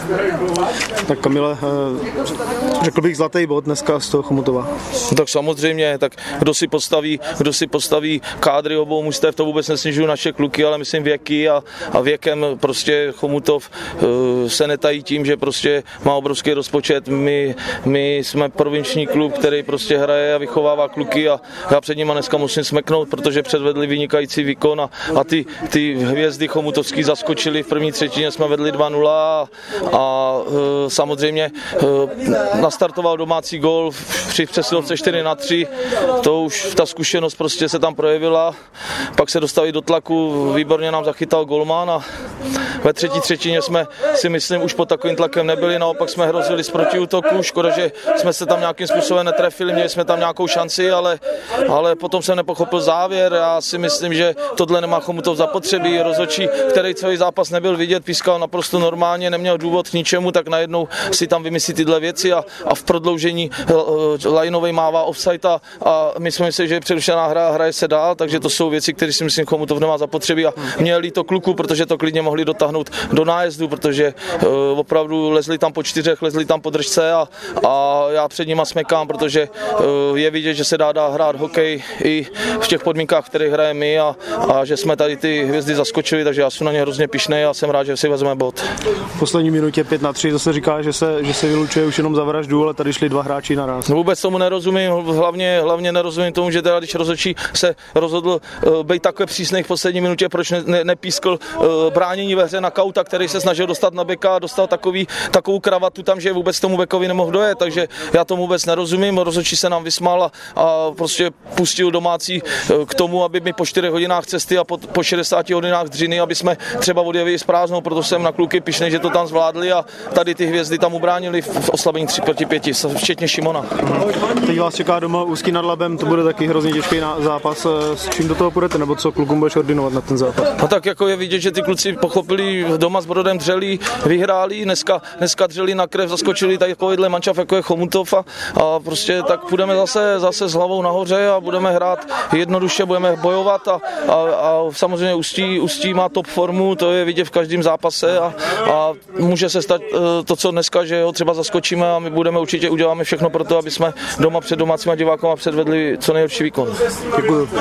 Tak Kamile, řekl bych zlatý bod dneska z toho Chomutova. Tak samozřejmě, tak kdo si postaví kádry obou mužstev, to vůbec nesnižují naše kluky, ale myslím věky a věkem prostě Chomutov se netají tím, že prostě má obrovský rozpočet. My jsme provinční klub, který prostě hraje a vychovává kluky a já před nima dneska musím smeknout, protože předvedli vynikající výkon a ty hvězdy chomutovský zaskočili. V první třetině jsme vedli 2-0 a samozřejmě nastartoval domácí gól při přesilovce 4-3. To už ta zkušenost prostě se tam projevila. Pak se dostali do tlaku, výborně nám zachytal golman a ve třetí třetině jsme si myslím už pod takovým tlakem nebyli, naopak jsme hrozili z protiútoku. Škoda, že jsme se tam nějakým způsobem netrefili, měli jsme tam nějakou šanci, ale potom jsem nepochopil závěr. Já si myslím, že tohle nemá Chomutov zapotřebí. Rozhodčí, který celý zápas nebyl vidět, pískal naprosto normálně, neměl důvod k ničemu, tak najednou si tam vymyslí tyhle věci a v prodloužení Lajnovej mává offside a my jsme mysleli, že je přerušená hra a hraje se dál, takže to jsou věci, které si myslím Chomutov nemá zapotřebí a měli to kluku, protože to klidně mohli dotáhnout do nájezdu, protože opravdu lezli tam po 4, lezli tam po držce a já před nima smekám, protože je vidět, že se dá hrát hokej i v těch podmínkách, které hrajeme my a že jsme tady ty hvězdy zaskočili, takže já jsem na ně hrozně pyšnej a jsem rád, že si vezmeme bod. V poslední minutě 5-3 zase říká, že se vylučuje už jenom za vraždu, ale tady šli 2 hráči naraz. Vůbec tomu nerozumím, hlavně nerozumím tomu, že teda, když rozhodčí se rozhodl být takhle přísnej v poslední minutě, proč nepískl bránění ve hře na Kauta, který se snažil dostat na beka a dostal takovou kravatu tam, že vůbec tomu bekovi nemohl dojet, takže já tomu vůbec nerozumím. Rozhodčí se nám vysmál a prostě pustil domácí k tomu, aby mi po 4 hodinách cesty a po 60 hodinách dřiny, aby jsme třeba odjevili s prázdnou, proto jsem na kluky pyšnej, že to tam zvládli a tady ty hvězdy tam ubránili v oslabení 3-5, včetně Šimona. Teď vás čeká doma Ústí nad Labem, to bude taky hrozně těžký zápas. S čím do toho půjdete, nebo co klukům budeš ordinovat na ten zápas? No tak jako je vidět, že ty kluci pochopili, doma s Brodem dřeli, vyhráli, dneska dřeli na krev, zaskočili takovýhle mančav, jako je Chomutov a prostě tak půjdeme zase s hlavou nahoře a budeme hrát jednoduše, budeme bojovat a samozřejmě Ústí má top formu, to je vidět v každém zápase a může se stát to, co dneska, že ho třeba zaskočíme a my uděláme všechno pro to, aby jsme doma před domácíma divákama předvedli co nejlepší výkon. Děkuju.